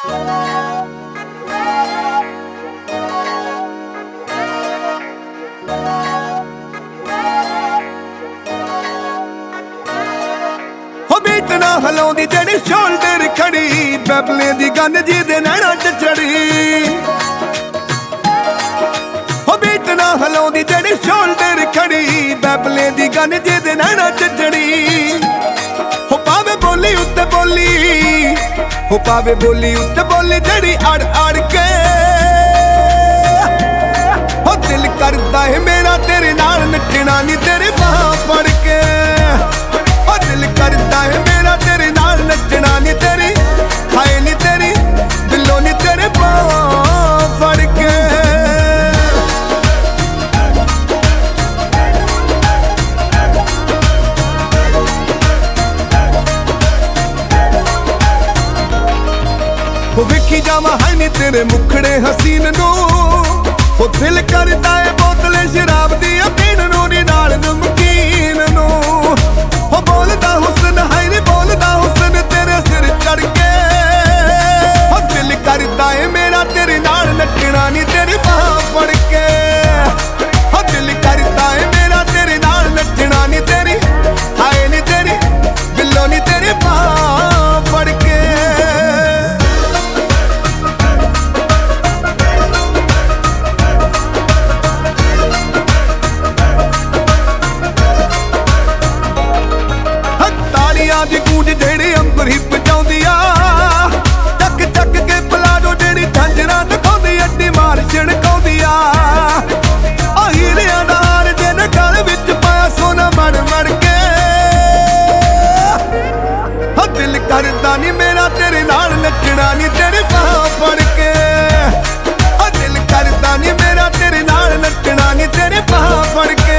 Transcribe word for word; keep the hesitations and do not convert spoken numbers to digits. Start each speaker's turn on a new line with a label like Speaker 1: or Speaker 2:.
Speaker 1: ਹੋ ਬੀਟ ਨਾ ਹਲਾਉਂਦੀ ਜਿਹੜੀ ਸ਼ੋਲਡਰ ਖੜੀ, ਬੈਬਲੇ ਦੀ ਗੰਨ ਜਿਹਦੇ ਨੈਣਾ ਚ ਚੜੀ। ਹੋ ਬੀਟ ਨਾ ਹਲਾਉਂਦੀ ਜਿਹੜੀ ਸ਼ੋਲਡਰ ਖੜੀ, ਬੈਬਲੇ ਦੀ ਗੰਨ ਜਿਹਦੇ ਨੈਣਾ ਚ ਚੜੀ। ਹੋ ਪਾਵੇ ਬੋਲੀ ਉੱਤੇ ਬੋਲੀ, ਹੋ ਪਾਵੇ ਬੋਲੀ ਉੱਤੇ ਬੋਲੀ ਜਿਹੜੀ ਅੜ ਅੜ ਕੇ। ਹੋ ਦਿਲ ਕਰਦਾ ਏ ਮੇਰਾ ਤੇਰੇ ਨਾਲ ਨੱਚਣਾ ਨੀ ਤੇਰੇ ਬਾਹਾਂ ਫੜ ਕੇ। ਹੋ ਦਿਲ ਕਰਦਾ ਏ ਮੇਰਾ ਤੇਰੇ ਨਾਲ ਨੱਚਣਾ ਨੀ ਤੇਰੀ ਹਾਏ ਨੀ ਤੇਰੀ ਦਿਲੋਂ ਨੀ ਤੇਰੇ ਬਾਹਾਂ ਫੜ ਕੇ। ਹੋ ਵੇਖੀ ਜਾਵਾਂ ਹੈ ਨੀ ਤੇਰੇ ਮੁਖੜੇ ਹਸੀਨ ਨੂੰ। ਹੋ ਦਿਲ ਕਰਦਾ ਏ ਬੋਤਲੇ ਸ਼ਰਾਬ ਦੀ ਪੀਣ ਨੂੰ ਨੀ ਨਾਲ ਨਮਕੀਨ ਨੂੰ। ਹੋ ਬੋਲਦਾ ਹੁਸਨ ਹੈ ਨੀ ਬੋਲਦਾ ਹੁਸਨ ਤੇਰੇ ਸਿਰ ਚੜ ਕੇ। ਹੋ ਦਿਲ ਕਰਦਾ ਏ ਮੇਰਾ ਤੇਰੇ ਨਾਲ ਨੱਚਣਾ ਨੀ ਤੇਰੀ ਬਾਹਾਂ ਫੜ ਕੇ। ਹੋ ਦਿਲ ਕਰਦਾ ਏ ਮੇਰਾ ਤੇਰੇ ਨਾਲ ਨੱਚਣਾ ਨੀ ਤੇਰੀ ਹਾਏ ਨੀ ਤੇਰੀ ਦਿਲੋਂ ਨੀ ਤੇਰੇ ਬਾਹਾਂ ਫੜ ਕੇ। ਦੀ ਗੂੰਜ ਜਿਹੜੀ ਅੰਬਰ ਹੀ ਪਹੁੰਚਾਉਂਦੀ ਆ, ਚੱਕ ਚੱਕ ਕੇ ਪਲਾਜੋ ਜਿਹੜੀ ਝਾਂਜਰਾਂ ਦਿਖਾਉਂਦੀ ਅੱਡੀ ਮਾਰ ਛਿਣਕਾਉਂਦੀ ਆ। ਆ ਹੀਰਿਆਂ ਦਾ ਹਾਰ ਜਿਹਨੇ ਗਲ ਵਿੱਚ ਪਾਇਆ ਸੋਨਾ ਮੜ ਮੜ ਕੇ। ਹੋ ਦਿਲ ਕਰਦਾ ਨੀ ਮੇਰਾ ਤੇਰੇ ਨਾਲ ਨੱਚਣਾ ਨੀ ਤੇਰੇ ਬਾਹਾਂ ਫੜ ਕੇ। ਹੋ ਦਿਲ ਕਰਦਾ ਨੀ ਮੇਰਾ ਤੇਰੇ ਨਾਲ ਨੱਚਣਾ ਨੀ ਤੇਰੇ ਬਾਹਾਂ ਫੜ ਕੇ।